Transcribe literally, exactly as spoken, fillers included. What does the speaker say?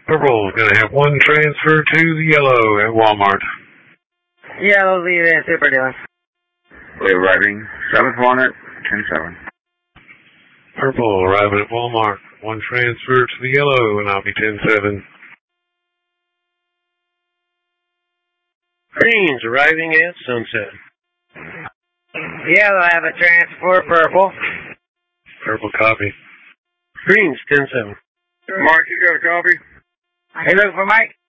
Purple is going to have one transfer to the yellow at Walmart. Yellow lead in Super Dealer. We're arriving seventh one at ten seven. Purple arriving at Walmart. One transfer to the yellow, and I'll be ten seven. Green's arriving at Sunset. Yellow have a transfer, purple. Purple copy. Green's ten seven. Mark, you got a copy? Hey, look for Mike.